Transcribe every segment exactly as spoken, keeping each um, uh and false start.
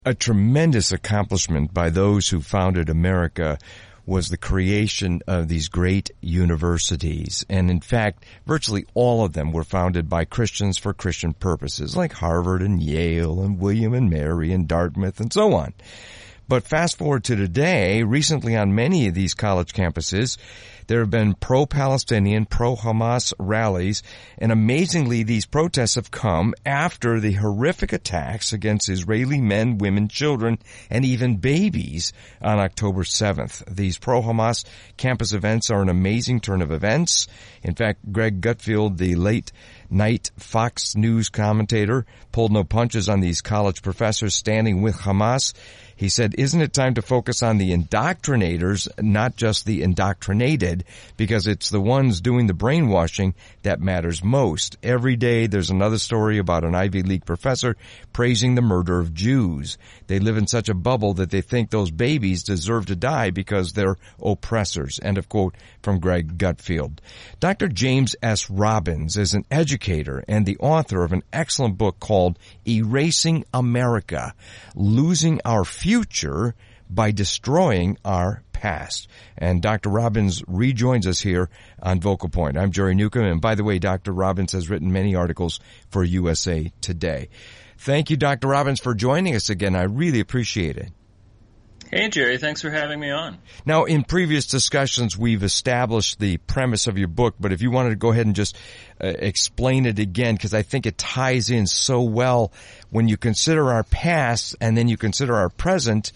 A tremendous accomplishment by those who founded America was the creation of these great universities. And in fact, virtually all of them were founded by Christians for Christian purposes, like Harvard and Yale and William and Mary and Dartmouth and so on. But fast forward to today, recently on many of these college campuses, there have been pro-Palestinian, pro-Hamas rallies, and amazingly, these protests have come after the horrific attacks against Israeli men, women, children, and even babies on October seventh. These pro-Hamas campus events are an amazing turn of events. In fact, Greg Gutfeld, the late night Fox News commentator, pulled no punches on these college professors standing with Hamas. He said, isn't it time to focus on the indoctrinators, not just the indoctrinated, because it's the ones doing the brainwashing that matters most. Every day there's another story about an Ivy League professor praising the murder of Jews. They live in such a bubble that they think those babies deserve to die because they're oppressors. End of quote from Greg Gutfeld. Doctor James S. Robbins is an educator and the author of an excellent book called Erasing America, Losing Our Future by Destroying Our Past. And Doctor Robbins rejoins us here on Vocal Point. I'm Jerry Newcomb, and by the way, Doctor Robbins has written many articles for U S A Today. Thank you, Doctor Robbins, for joining us again. I really appreciate it. Hey, Jerry. Thanks for having me on. Now, in previous discussions, we've established the premise of your book, but if you wanted to go ahead and just uh, explain it again, because I think it ties in so well when you consider our past and then you consider our present,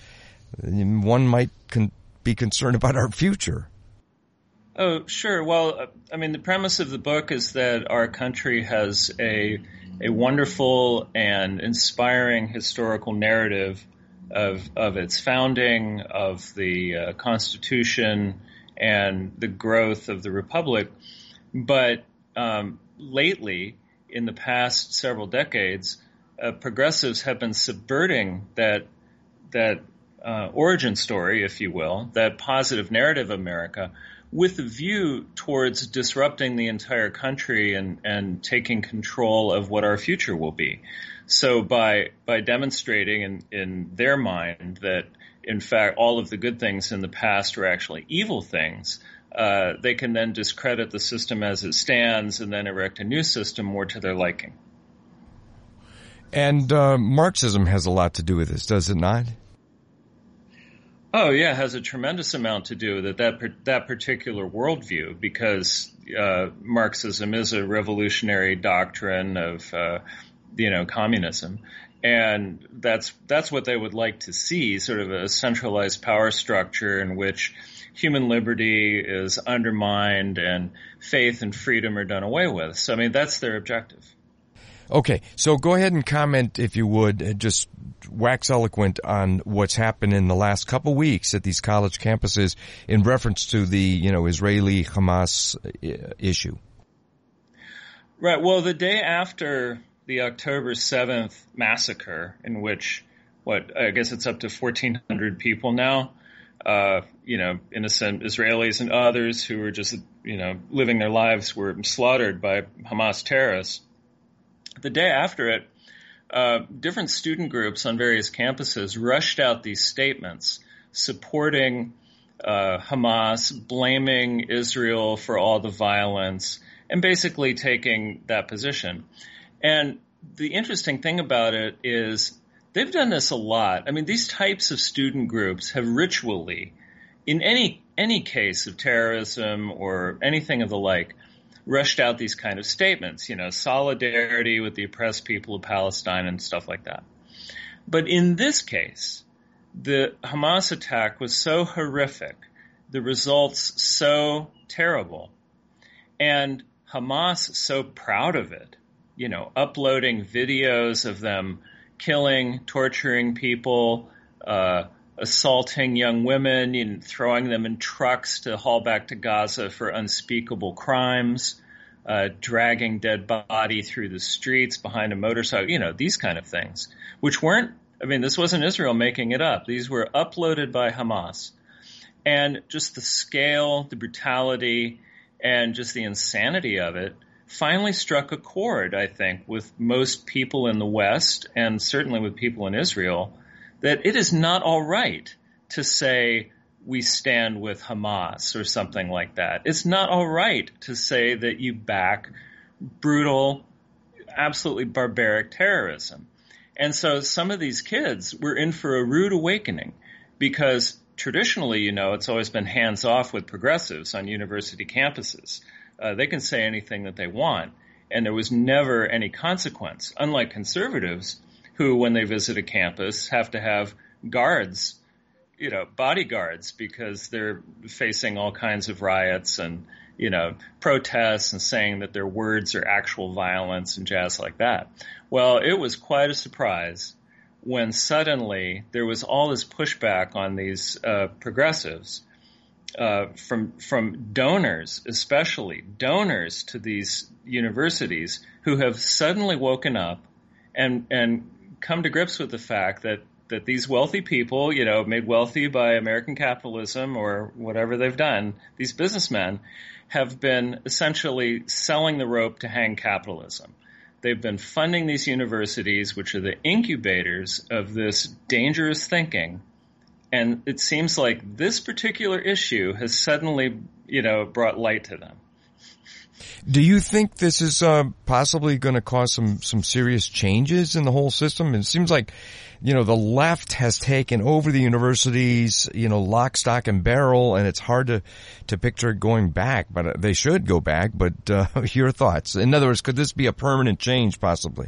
one might con- be concerned about our future. Oh, sure. Well, I mean, the premise of the book is that our country has a a wonderful and inspiring historical narrative of of its founding, of the uh, Constitution, and the growth of the Republic. But um, lately, in the past several decades, uh, progressives have been subverting that that uh, origin story, if you will, that positive narrative of America, with a view towards disrupting the entire country and, and taking control of what our future will be. So by by demonstrating in, in their mind that, in fact, all of the good things in the past were actually evil things, uh, they can then discredit the system as it stands and then erect a new system more to their liking. And uh, Marxism has a lot to do with this, does it not? Oh, yeah, it has a tremendous amount to do with it, that, that particular worldview, because uh, Marxism is a revolutionary doctrine of, uh, you know, communism. And that's that's what they would like to see, sort of a centralized power structure in which human liberty is undermined and faith and freedom are done away with. So, I mean, that's their objective. Okay, so go ahead and comment, if you would, just wax eloquent on what's happened in the last couple weeks at these college campuses in reference to the, you know, Israeli-Hamas issue. Right. Well, the day after the October seventh massacre, in which, what, I guess it's up to fourteen hundred people now, uh, you know, innocent Israelis and others who were just, you know, living their lives were slaughtered by Hamas terrorists. The day after it, uh, different student groups on various campuses rushed out these statements supporting uh, Hamas, blaming Israel for all the violence, and basically taking that position. And the interesting thing about it is they've done this a lot. I mean, these types of student groups have ritually, in any any case of terrorism or anything of the like, rushed out these kind of statements, you know, solidarity with the oppressed people of Palestine and stuff like that. But in this case, the Hamas attack was so horrific, the results so terrible, and Hamas so proud of it, you know, uploading videos of them killing, torturing people, uh, assaulting young women and throwing them in trucks to haul back to Gaza for unspeakable crimes, uh, dragging dead body through the streets behind a motorcycle, you know, these kind of things, which weren't, I mean, this wasn't Israel making it up. These were uploaded by Hamas. And just the scale, the brutality, and just the insanity of it finally struck a chord, I think, with most people in the West and certainly with people in Israel, that it is not all right to say we stand with Hamas or something like that. It's not all right to say that you back brutal, absolutely barbaric terrorism. And so some of these kids were in for a rude awakening because traditionally, you know, it's always been hands off with progressives on university campuses. Uh, they can say anything that they want, and there was never any consequence, unlike conservatives who, when they visit a campus, have to have guards, you know, bodyguards, because they're facing all kinds of riots and, you know, protests and saying that their words are actual violence and jazz like that. Well, it was quite a surprise when suddenly there was all this pushback on these uh, progressives uh, from from donors, especially donors to these universities, who have suddenly woken up and and come to grips with the fact that that these wealthy people, you know, made wealthy by American capitalism or whatever they've done, these businessmen have been essentially selling the rope to hang capitalism. They've been funding these universities, which are the incubators of this dangerous thinking. And it seems like this particular issue has suddenly, you know, brought light to them. Do you think this is uh, possibly going to cause some, some serious changes in the whole system? It seems like, you know, the left has taken over the universities, you know, lock, stock, and barrel, and it's hard to, to picture it going back, but uh, they should go back. But uh, your thoughts? In other words, could this be a permanent change possibly?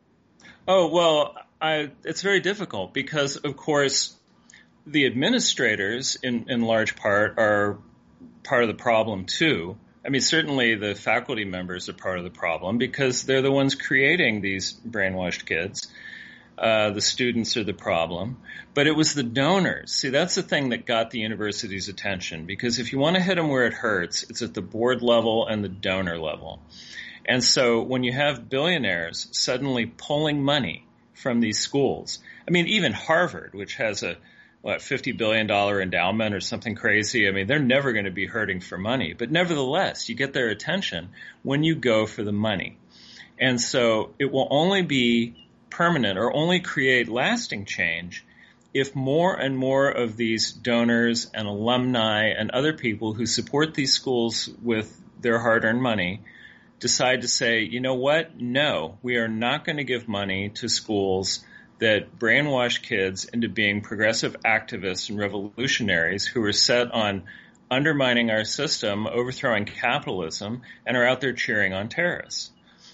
Oh, well, I, it's very difficult because, of course, the administrators, in, in large part, are part of the problem, too. I mean, certainly the faculty members are part of the problem because they're the ones creating these brainwashed kids. Uh, the students are the problem. But it was the donors. See, that's the thing that got the university's attention, because if you want to hit them where it hurts, it's at the board level and the donor level. And so when you have billionaires suddenly pulling money from these schools, I mean, even Harvard, which has a what, fifty billion dollars endowment or something crazy. I mean, they're never going to be hurting for money. But nevertheless, you get their attention when you go for the money. And so it will only be permanent or only create lasting change if more and more of these donors and alumni and other people who support these schools with their hard-earned money decide to say, you know what? No, we are not going to give money to schools that brainwash kids into being progressive activists and revolutionaries who are set on undermining our system, overthrowing capitalism, and are out there cheering on terrorists.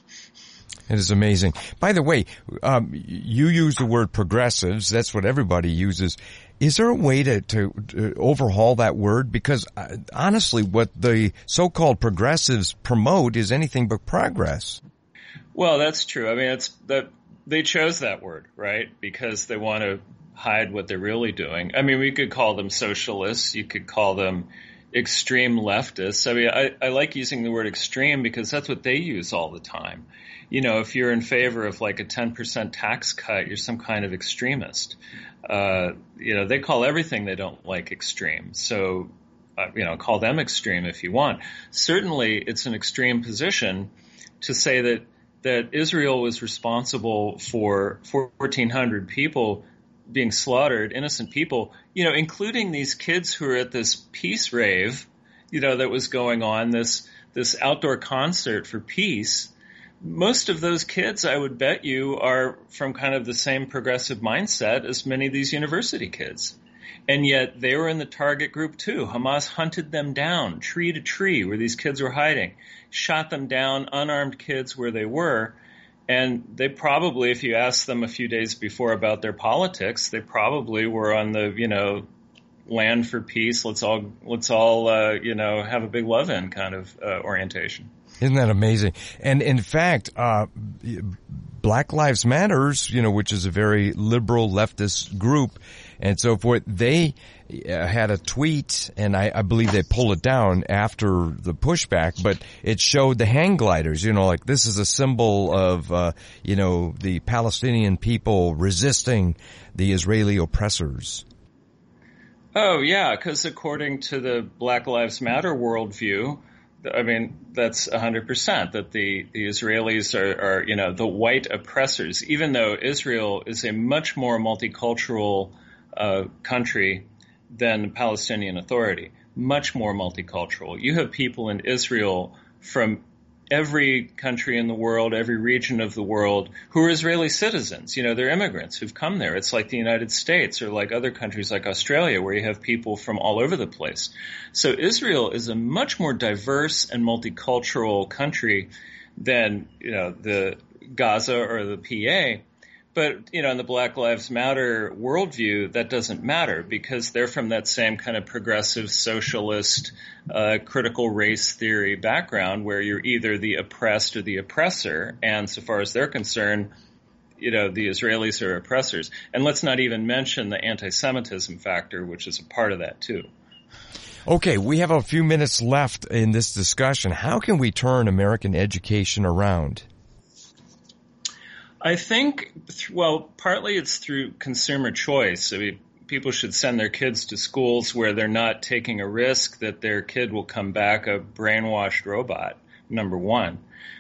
It is amazing. By the way, um, you use the word progressives. That's what everybody uses. Is there a way to, to, to overhaul that word? Because uh, honestly, what the so-called progressives promote is anything but progress. Well, that's true. I mean, it's that. They chose that word, right? Because they want to hide what they're really doing. I mean, we could call them socialists. You could call them extreme leftists. I mean, I, I like using the word extreme because that's what they use all the time. You know, if you're in favor of like a ten percent tax cut, you're some kind of extremist. Uh, you know, they call everything they don't like extreme. So, uh, you know, call them extreme if you want. Certainly, it's an extreme position to say that that Israel was responsible for fourteen hundred people being slaughtered, innocent people, you know, including these kids who are at this peace rave, you know, that was going on, this this outdoor concert for peace. Most of those kids, I would bet you, are from kind of the same progressive mindset as many of these university kids. And yet they were in the target group too. Hamas hunted them down, tree to tree, where these kids were hiding, shot them down, unarmed kids where they were. And they probably, if you asked them a few days before about their politics, they probably were on the, you know, land for peace. Let's all, let's all, uh, you know, have a big love-in kind of uh, orientation. Isn't that amazing? And in fact, uh, Black Lives Matters, you know, which is a very liberal leftist group and so forth, they uh, had a tweet, and I, I believe they pulled it down after the pushback, but it showed the hang gliders, you know, like this is a symbol of, uh, you know, the Palestinian people resisting the Israeli oppressors. Oh, yeah, because according to the Black Lives Matter worldview, I mean, that's one hundred percent that the, the Israelis are, are, you know, the white oppressors, even though Israel is a much more multicultural uh, country than the Palestinian Authority, much more multicultural. You have people in Israel from every country in the world, every region of the world, who are Israeli citizens. You know, they're immigrants who've come there. It's like the United States or like other countries like Australia, where you have people from all over the place. So Israel is a much more diverse and multicultural country than, you know, the Gaza or the P A. But, you know, in the Black Lives Matter worldview, that doesn't matter because they're from that same kind of progressive socialist, uh, critical race theory background where you're either the oppressed or the oppressor. And so far as they're concerned, you know, the Israelis are oppressors. And let's not even mention the anti-Semitism factor, which is a part of that too. Okay, we have a few minutes left in this discussion. How can we turn American education around? I think, well, partly it's through consumer choice. I mean, people should send their kids to schools where they're not taking a risk that their kid will come back a brainwashed robot, number one.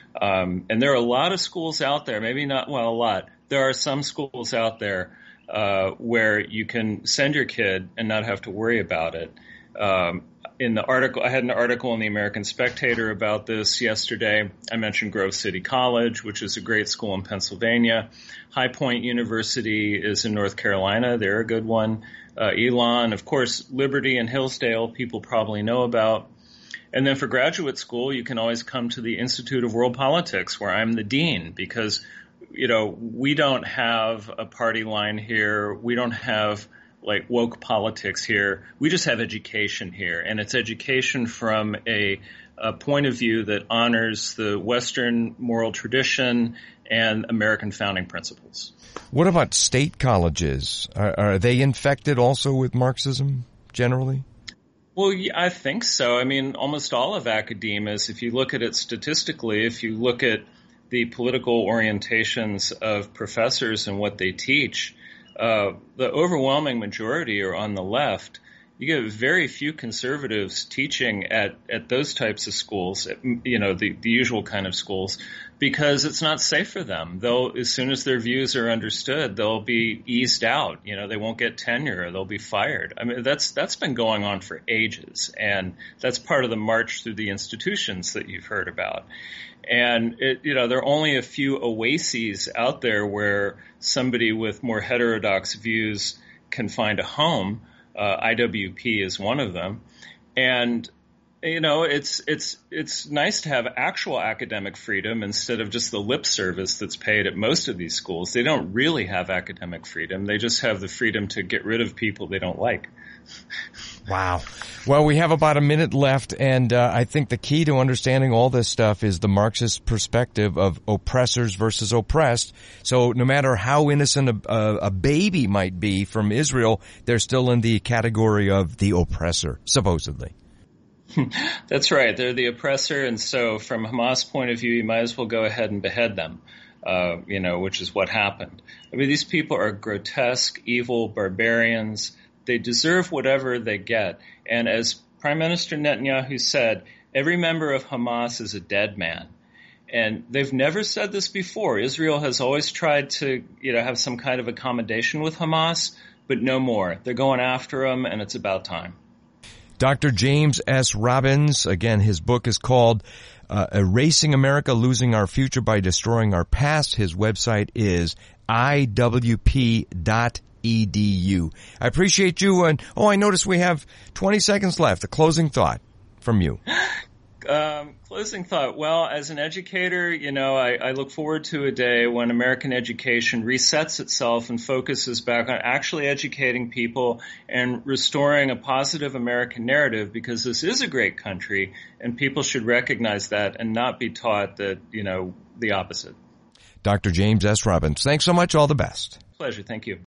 Um, and there are a lot of schools out there, maybe not, well, a lot. There are some schools out there uh, where you can send your kid and not have to worry about it. Um, in the article, I had an article in the American Spectator about this yesterday. I mentioned Grove City College, which is a great school in Pennsylvania. High Point University is in North Carolina. They're a good one. Uh, Elon, of course, Liberty and Hillsdale, people probably know about. And then for graduate school, you can always come to the Institute of World Politics, where I'm the dean, because, you know, we don't have a party line here. We don't have like woke politics here. We just have education here, and it's education from a, a point of view that honors the Western moral tradition and American founding principles. What about state colleges? Are, are they infected also with Marxism generally? Well, yeah, I think so. I mean, almost all of academia, if you look at it statistically, if you look at the political orientations of professors and what they teach, Uh, the overwhelming majority are on the left. You get very few conservatives teaching at, at those types of schools, at, you know, the, the usual kind of schools, because it's not safe for them. They'll, as soon as their views are understood, they'll be eased out. You know, they won't get tenure or they'll be fired. I mean, that's, that's been going on for ages. And that's part of the march through the institutions that you've heard about. And, it, you know, there are only a few oases out there where somebody with more heterodox views can find a home. Uh, I W P is one of them. And, you know, it's it's it's nice to have actual academic freedom instead of just the lip service that's paid at most of these schools. They don't really have academic freedom. They just have the freedom to get rid of people they don't like. Wow. Well, we have about a minute left, and uh, I think the key to understanding all this stuff is the Marxist perspective of oppressors versus oppressed. So no matter how innocent a, a, a baby might be from Israel, they're still in the category of the oppressor, supposedly. That's right. They're the oppressor, and so from Hamas' point of view, you might as well go ahead and behead them, uh, you know, which is what happened. I mean, these people are grotesque, evil barbarians. They deserve whatever they get. And as Prime Minister Netanyahu said, every member of Hamas is a dead man. And they've never said this before. Israel has always tried to, you know, have some kind of accommodation with Hamas, but no more. They're going after them, and it's about time. Doctor James S. Robbins, again, his book is called uh, Erasing America, Losing Our Future by Destroying Our Past. His website is I W P dot E D U. I appreciate you. And oh, I notice we have twenty seconds left. A closing thought from you. Um, closing thought. Well, as an educator, you know, I, I look forward to a day when American education resets itself and focuses back on actually educating people and restoring a positive American narrative, because this is a great country and people should recognize that and not be taught that, you know, the opposite. Doctor James S. Robbins, thanks so much. All the best. Pleasure. Thank you.